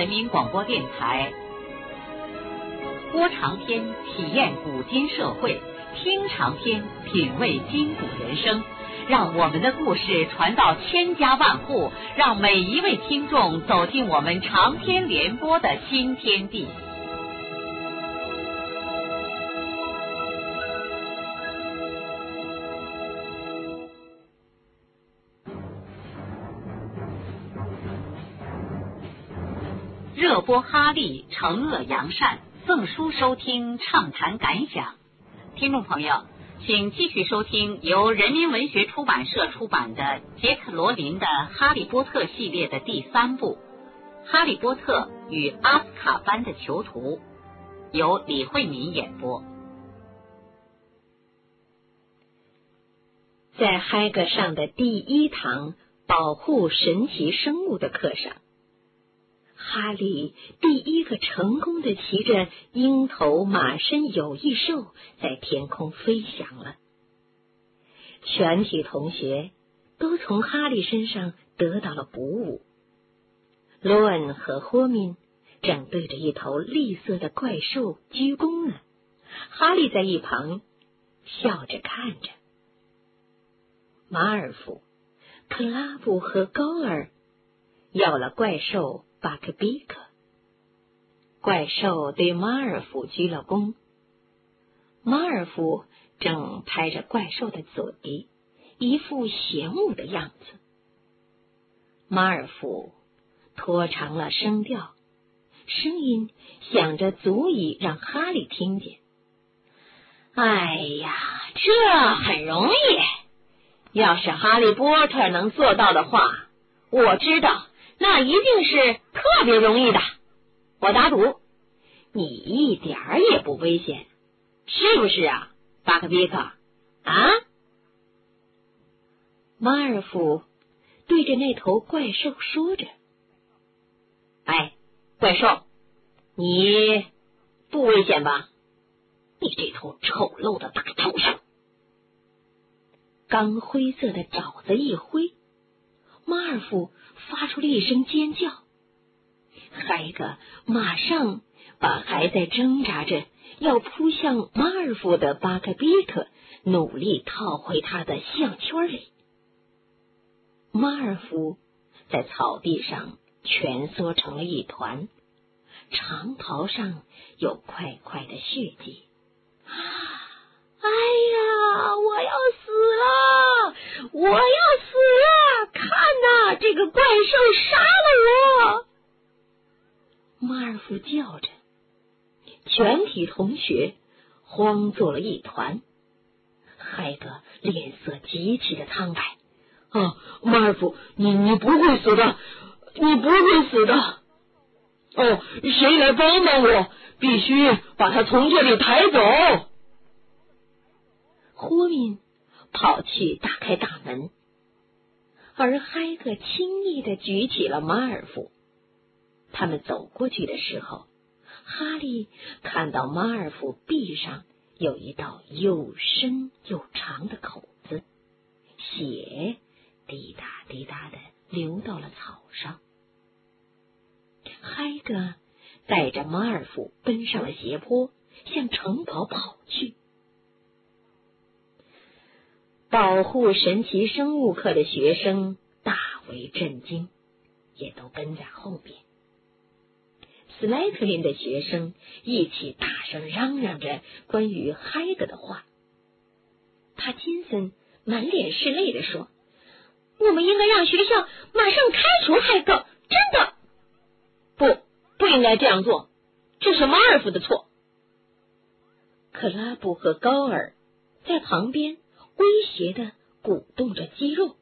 人民广播电台。播长篇体验古今社会，听长篇品味今古人生。让我们的故事传到千家万户，让每一位听众走进我们长篇联播的新天地。热播哈利，惩恶扬善，赠书收听，畅谈感想。听众朋友，请继续收听由人民文学出版社出版的杰克·罗琳的《哈利波特》系列的第3部《哈利波特与阿斯卡班的囚徒》，由李慧敏演播。 在海格上的第1堂保护神奇生物的课上，哈利第一个成功的骑着鹰头马身有翼兽在天空飞翔了。全体同学都从哈利身上得到了鼓舞。罗恩和霍敏正对着一头绿色的怪兽鞠躬呢，哈利在一旁笑着看着。马尔福、克拉布和高尔要了怪兽巴克比克。怪兽对马尔福鞠了躬，马尔福正拍着怪兽的嘴，一副嫌恶的样子。马尔福拖长了声调，声音响着足以让哈利听见。哎呀，这很容易，要是哈利波特能做到的话，我知道那一定是特别容易的。我打赌，你一点儿也不危险，是不是啊，巴克比克？啊？马尔福对着那头怪兽说着：“哎，怪兽，你不危险吧？你这头丑陋的大畜生！”刚灰色的爪子一挥，马尔福发出了一声尖叫。海格马上把还在挣扎着要扑向马尔福的巴克比克努力套回他的项圈里。马尔福在草地上蜷缩成了一团，长袍上有块块的血迹。哎呀，我要死了！我要死了！看哪，这个怪兽杀了我！马尔福叫着，全体同学慌作了一团。海格脸色极其的苍白。马尔福，你不会死的，你不会死的。哦，谁来帮帮我？必须把他从这里抬走。霍敏跑去打开大门，而海格轻易地举起了马尔福。他们走过去的时候，哈利看到马尔福臂上有一道又深又长的口子，血滴答滴答地流到了草上。海格带着马尔福奔上了斜坡，向城堡跑去。保护神奇生物课的学生大为震惊，也都跟在后边。斯莱特林的学生一起大声嚷嚷着关于海格的话。帕金森满脸是泪地说：“我们应该让学校马上开除海格，真的。不应该这样做，这是马尔福的错。”克拉布和高尔在旁边威胁地鼓动着肌肉。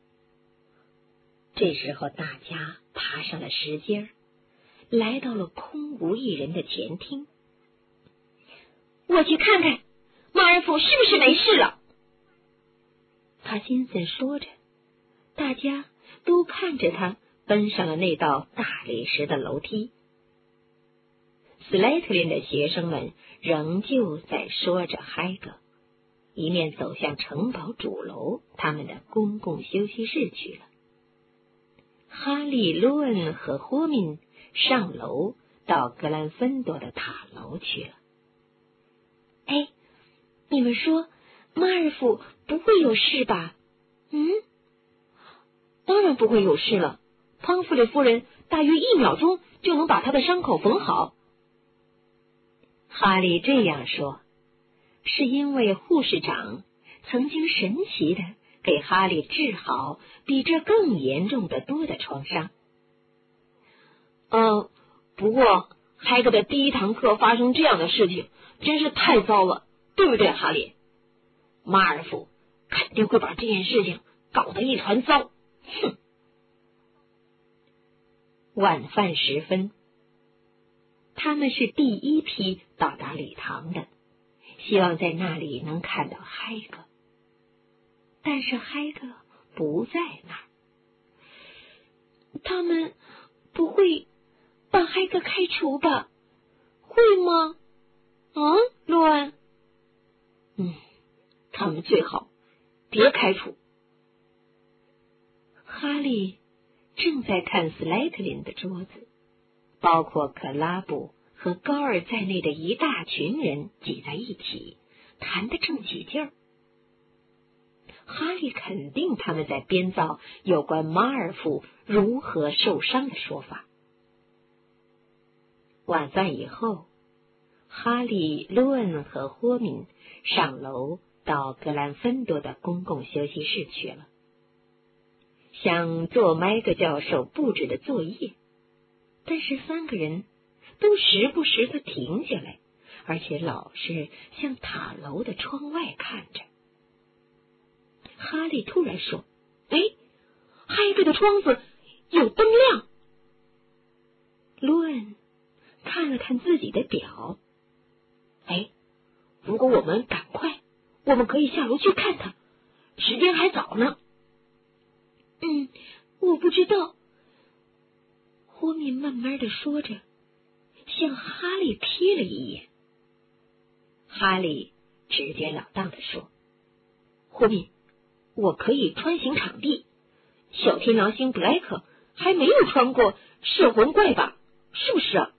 这时候大家爬上了石阶，来到了空无一人的前厅。我去看看马尔福是不是没事了。帕金森说着，大家都看着他奔上了那道大理石的楼梯。斯莱特林的学生们仍旧在说着海格，一面走向城堡主楼他们的公共休息室去了。哈利、罗恩和霍敏上楼到格兰芬多的塔楼去了。哎，你们说马尔福不会有事吧？当然不会有事了，庞弗里夫人大约1秒钟就能把他的伤口缝好。哈利这样说，是因为护士长曾经神奇的给哈利治好比这更严重的多的创伤。不过海格的第1堂课发生这样的事情真是太糟了，对不对，哈利？马尔福肯定会把这件事情搞得一团糟。哼！晚饭时分，他们是第1批到达礼堂的，希望在那里能看到海格。但是海格不在那儿。他们不会把海格开除吧？会吗？洛恩？他们最好别开除。哈利正在看斯莱特林的桌子，包括克拉布和高尔在内的一大群人挤在一起，谈得正起劲儿。哈利肯定他们在编造有关马尔福如何受伤的说法。晚饭以后，哈利、卢恩和霍敏上楼到格兰芬多的公共休息室去了，想做麦格教授布置的作业，但是3个人都时不时地停下来，而且老是向塔楼的窗外看着。哈利突然说：“海格的窗子有灯亮。”卢恩看了看自己的表，如果我们赶快，我们可以下楼去看他，时间还早呢。我不知道。霍敏慢慢的说着，向哈利瞥了一眼。哈利直截了当的说：“霍敏，我可以穿行场地，小天狼星布莱克还没有穿过摄魂怪吧？是不是啊？”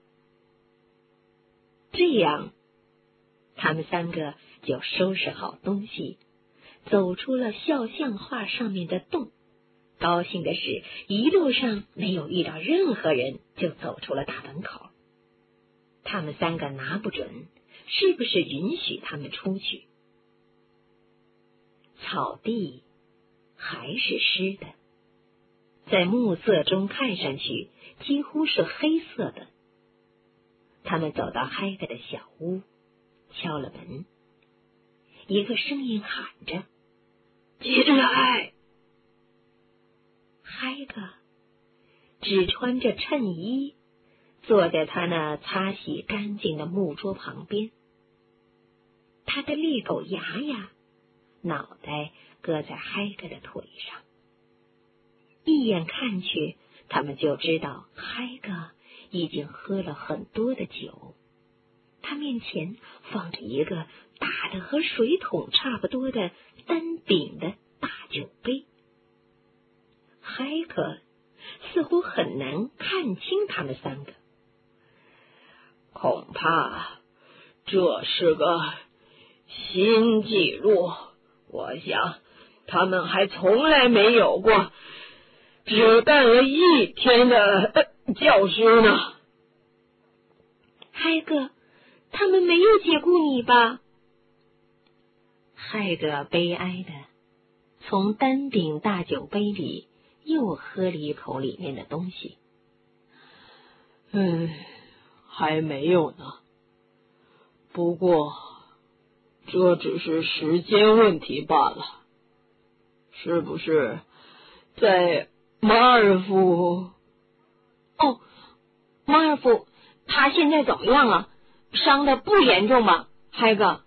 这样，他们3个就收拾好东西，走出了肖像画上面的洞。高兴的是，一路上没有遇到任何人，就走出了大门口。他们3个拿不准是不是允许他们出去。草地还是湿的，在暮色中看上去几乎是黑色的。他们走到海格的小屋，敲了门。一个声音喊着：“进来！”海格只穿着衬衣，坐在他那擦洗干净的木桌旁边。他的猎狗牙牙脑袋搁在海格的腿上。一眼看去，他们就知道海格已经喝了很多的酒。他面前放着一个大的和水桶差不多的单柄的大酒杯。海格似乎很难看清他们3个。 恐怕这是个新纪录，我想他们还从来没有过只干了1天的教师呢。 海格，他们没有解雇你吧？海格悲哀的从单柄大酒杯里又喝了一口里面的东西。 还没有呢。不过这只是时间问题罢了。是不是在马尔福？ 马尔福他现在怎么样了？伤得不严重吧，海格？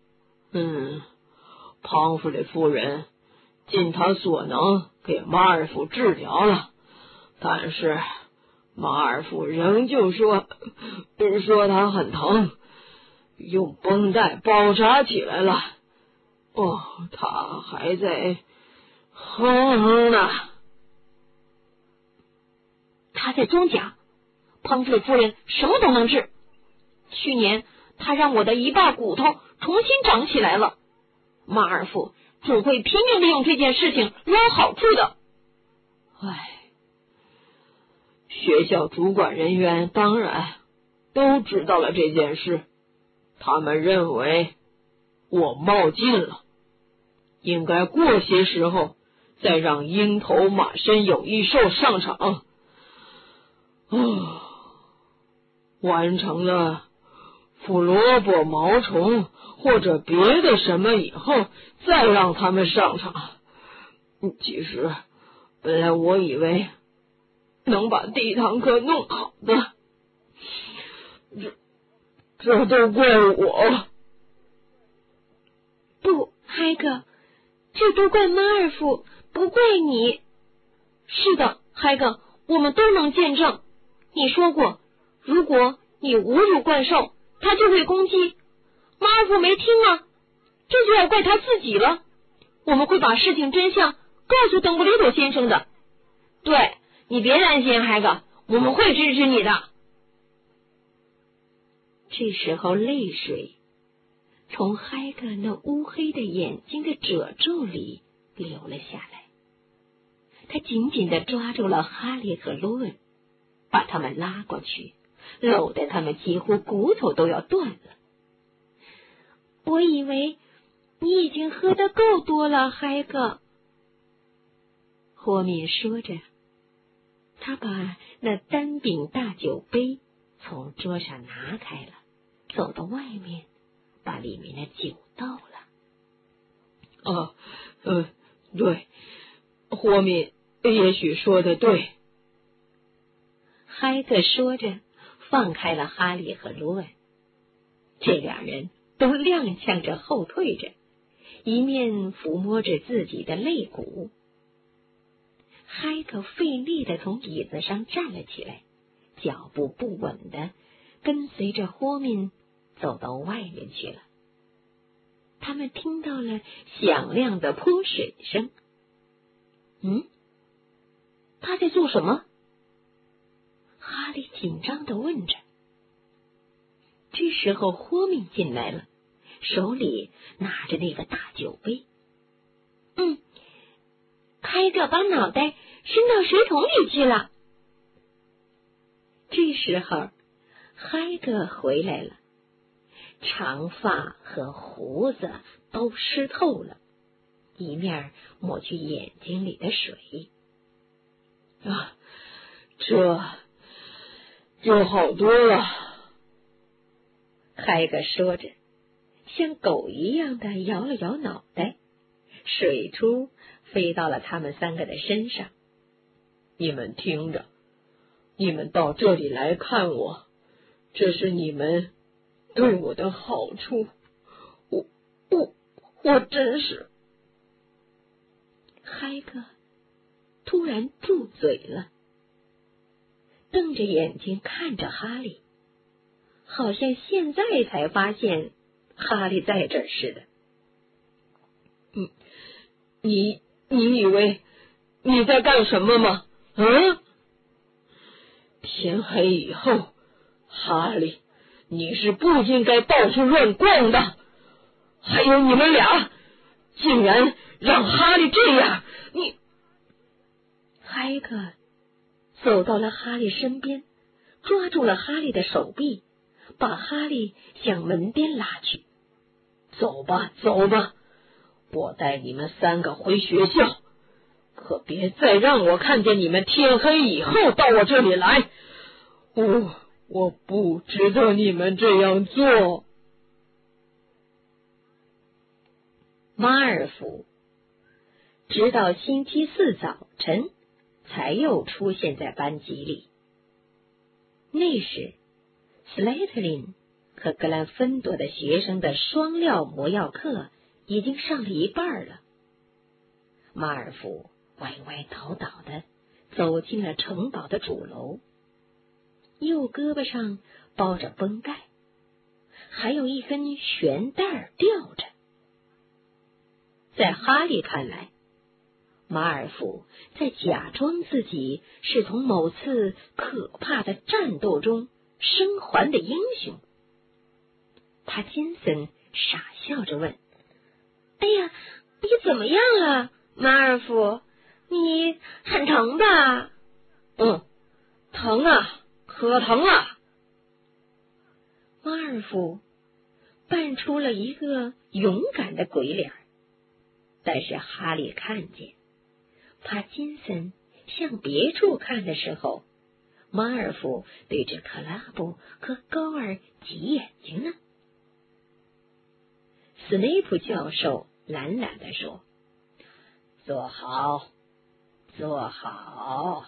庞弗里夫人尽他所能给马尔福治疗了，但是马尔福仍旧说他很疼，用绷带包扎起来了。他还在哼哼呢。 他在装甲？ 彭水夫人什么都能治。去年她让我的一半骨头重新长起来了，马尔福总会拼命利用这件事情捞好处的。唉，学校主管人员当然都知道了这件事，他们认为我冒进了，应该过些时候再让鹰头马身有翼兽上场。完成了胡萝卜毛虫或者别的什么以后，再让他们上场。其实本来我以为能把第一堂课弄好的，这都怪我。 不，海格，这都怪马尔福，不怪你。是的，海格，我们都能见证。你说过，如果你侮辱怪兽，他就会攻击。马尔福没听啊，这就要怪他自己了。我们会把事情真相告诉邓布利多先生的。 对，你别担心，海格，我们会支持你的。 这时候，泪水从海格那乌黑的眼睛的褶皱里流了下来。他紧紧地抓住了哈利和罗恩，把他们拉过去，搂得他们几乎骨头都要断了。我以为你已经喝得够多了，海格。霍敏说着，他把那单柄大酒杯从桌上拿开了，走到外面，把里面的酒倒了。 对，霍敏也许说的对。 海格说着，放开了哈利和罗恩。这两人都踉跄着后退着，一面抚摸着自己的肋骨。海格费力地从椅子上站了起来，脚步不稳地跟随着霍敏走到外面去了。他们听到了响亮的泼水声。他在做什么？哈利紧张地问着。这时候霍敏进来了，手里拿着那个大酒杯。海格把脑袋伸到水桶里去了。这时候海格回来了，长发和胡子都湿透了，一面抹去眼睛里的水。 这好多了。 海格说着，像狗一样的摇了摇脑袋，水珠飞到了他们三个的身上。 你们听着，你们到这里来看我，这是你们对我的好处。我真是…… 海格突然住嘴了，瞪着眼睛看着哈利，好像现在才发现哈利在这儿似的。 你以为你在干什么吗？天黑以后，哈利，你是不应该到处乱逛的。还有你们俩，竟然让哈利这样！ 海格走到了哈利身边，抓住了哈利的手臂，把哈利向门边拉去。 走吧，我带你们三个回学校，可别再让我看见你们天黑以后到我这里来。我不值得你们这样做。 马尔福直到星期四早晨才又出现在班级里。那时斯莱特林和格兰芬多的学生的双料魔药课已经上了一半了。马尔福歪歪倒倒的走进了城堡的主楼，右胳膊上包着绷带，还有一根悬带吊着。在哈利看来， 马尔福在假装自己是从某次可怕的战斗中生还的英雄。帕金森傻笑着问：“哎呀，你怎么样了，马尔福？你很疼吧？”“ 疼啊，可疼了。” 马尔福扮出了一个勇敢的鬼脸，但是哈利看见帕金森向别处看的时候，马尔福对着克拉布和高尔挤眼睛呢。斯内普教授懒懒地说：“ 坐好，坐好。”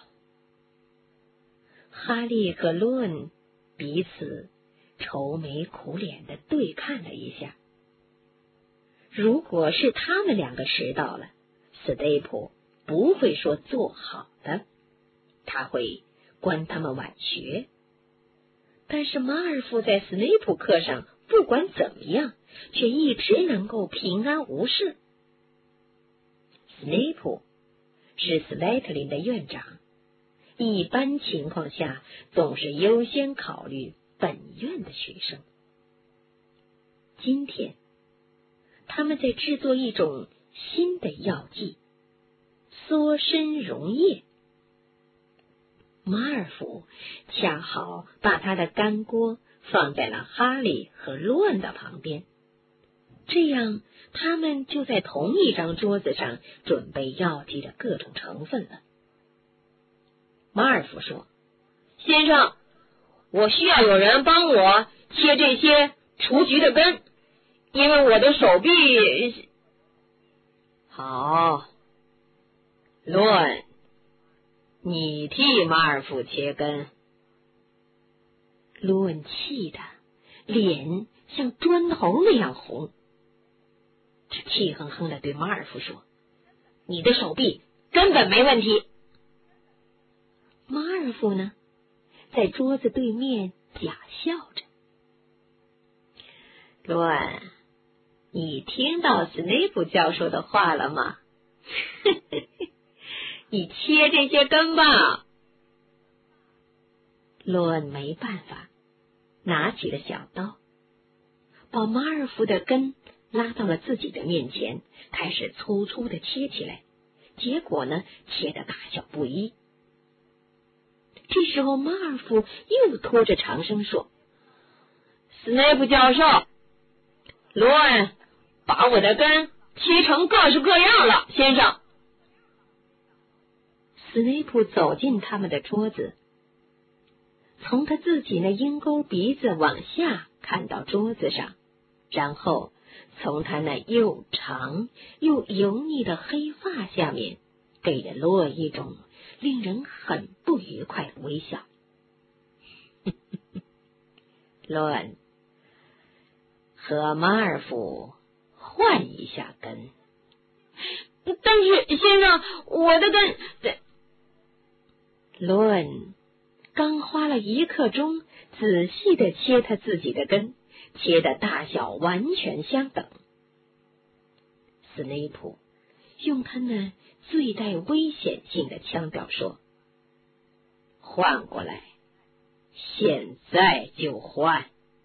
哈利和罗恩彼此愁眉苦脸的对看了一下。如果是他们两个迟到了，斯内普不会说做好的，他会关他们晚学。但是马尔福在斯内普课上不管怎么样，却一直能够平安无事。斯内普是斯莱特林的院长，一般情况下总是优先考虑本院的学生。今天他们在制作一种新的药剂——缩身溶液。马尔福恰好把他的干锅放在了哈利和罗恩的旁边，这样他们就在同一张桌子上准备药剂的各种成分了。马尔福说：“ 先生，我需要有人帮我切这些雏菊的根，因为我的手臂……”“好，罗恩，你替马尔福切根。” 罗恩气得脸像砖头那样红，他气哼哼地对马尔福说：“你的手臂根本没问题。”马尔福呢，在桌子对面假笑着。“罗恩，你听到斯内普教授的话了吗？你切这些根吧。”罗恩没办法，拿起了小刀，把马尔福的根拉到了自己的面前，开始粗粗的切起来。结果呢，切的大小不一。这时候马尔福又拖着长声说：“ 斯内普教授，罗恩把我的根切成各式各样了，先生。” 斯内普走进他们的桌子，从他自己那鹰钩鼻子往下看到桌子上，然后从他那又长又油腻的黑发下面给了罗恩一种令人很不愉快的微笑。罗恩，和马尔福换一下根。 但是先生，我的根…… 罗恩刚花了1刻钟仔细的切他自己的根，切的大小完全相等。斯内普用他那最带危险性的腔调说：“换过来，现在就换。”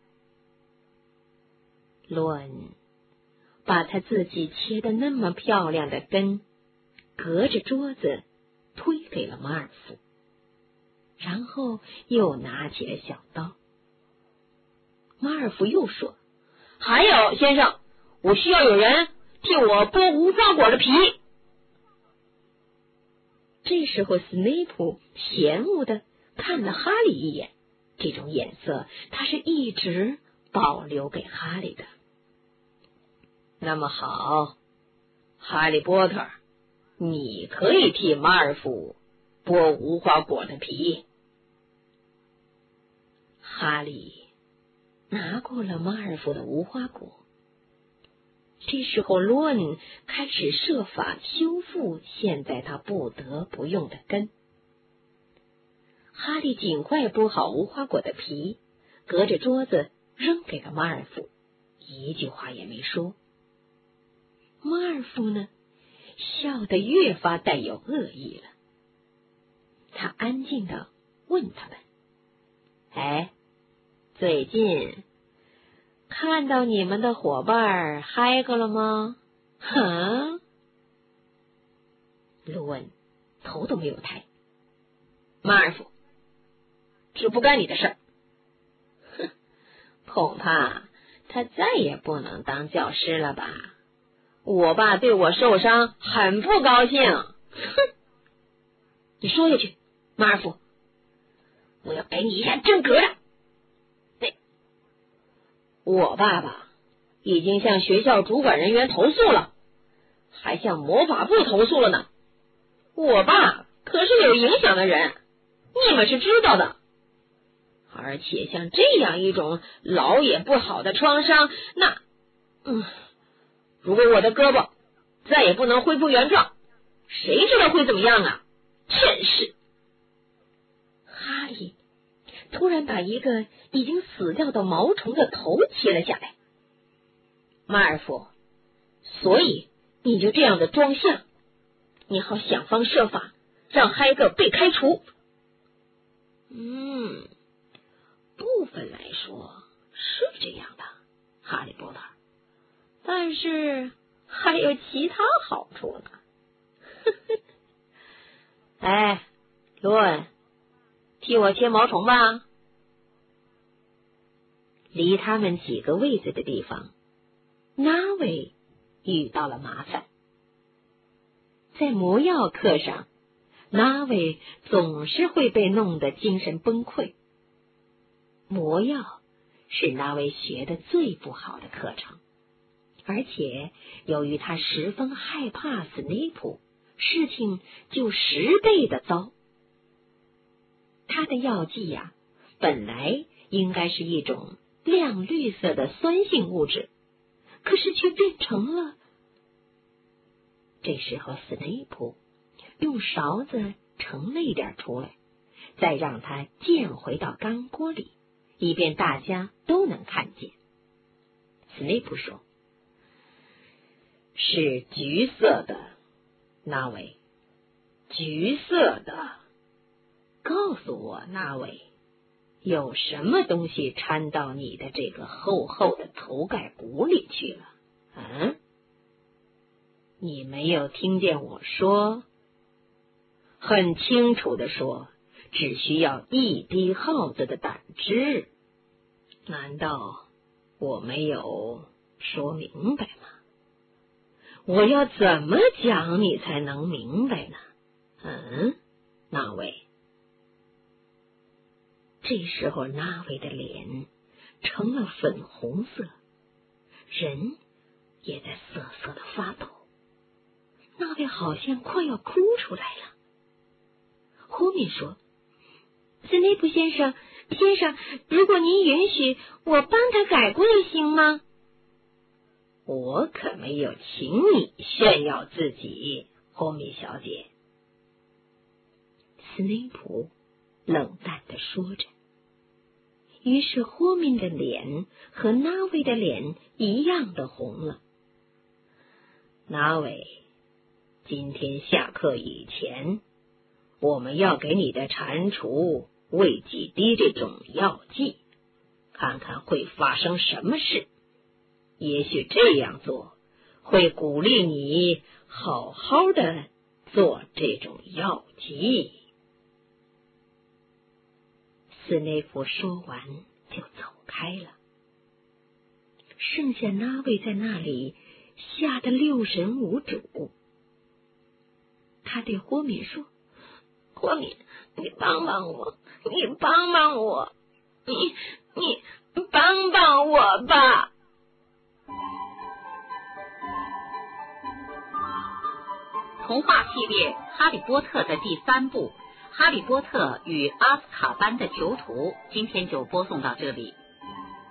罗恩把他自己切的那么漂亮的根隔着桌子推给了马尔福，然后又拿起了小刀。马尔福又说：“ 还有，先生，我需要有人替我剥无花果的皮。” 这时候斯内普嫌恶的看了哈利一眼，这种眼色他是一直保留给哈利的。 “那么好，哈利波特，你可以替马尔福剥无花果的皮。” 哈利拿过了马尔福的无花果。这时候罗恩开始设法修复现在他不得不用的根。哈利尽快剥好无花果的皮，隔着桌子扔给了马尔福，一句话也没说。马尔福呢， 笑得越发带有恶意了。他安静地问他们：“哎，最近看到你们的伙伴嗨过了吗？”哼，卢恩头都没有抬。马尔福，这不干你的事儿。哼，恐怕他再也不能当教师了吧？我爸对我受伤很不高兴。哼，你说下去，马尔福，我要给你一下真格的。对，我爸爸已经向学校主管人员投诉了，还向魔法部投诉了呢。我爸可是有影响的人，你们是知道的。而且像这样一种老也不好的创伤，那如果我的胳膊再也不能恢复原状，谁知道会怎么样啊？真是！哈利突然把一个已经死掉的毛虫的头切了下来。马尔福，所以你就这样的装像，你好想方设法让嗨格被开除。部分来说是这样的，哈利波特，但是还有其他好处呢。哎，罗恩，替我切毛虫吧。离他们几个位子的地方，那位遇到了麻烦。在魔药课上，那位总是会被弄得精神崩溃。魔药是那位学的最不好的课程，而且由于他十分害怕斯内普，事情就10倍的糟。他的药剂呀，本来应该是一种亮绿色的酸性物质，可是却变成了……这时候斯内普用勺子盛了一点出来，再让它溅回到干锅里，以便大家都能看见。斯内普说：“是橘色的，那位，橘色的。告诉我，那位，有什么东西掺到你的这个厚厚的头盖骨里去了？你没有听见我说？很清楚的说，只需要1滴耗子的胆汁。难道我没有说明白吗？我要怎么讲你才能明白呢？那位。”这时候那位的脸成了粉红色，人也在瑟瑟的发抖。那位好像快要哭出来了。霍敏说：“斯内普先生，如果您允许，我帮他改过来行吗？”我可没有请你炫耀自己，霍敏小姐。斯内普冷淡地说着。于是霍敏的脸和那位的脸一样的红了。那位，今天下课以前，我们要给你的蟾蜍喂几滴这种药剂，看看会发生什么事。也许这样做会鼓励你好好的做这种药剂。斯内普说完就走开了，剩下那位在那里吓得六神无主。他对霍敏说：“霍敏，你帮帮我，你帮帮我，你帮帮我吧。” 童话系列《哈利波特》的第3部《哈利波特与阿斯卡班的囚徒》今天就播送到这里。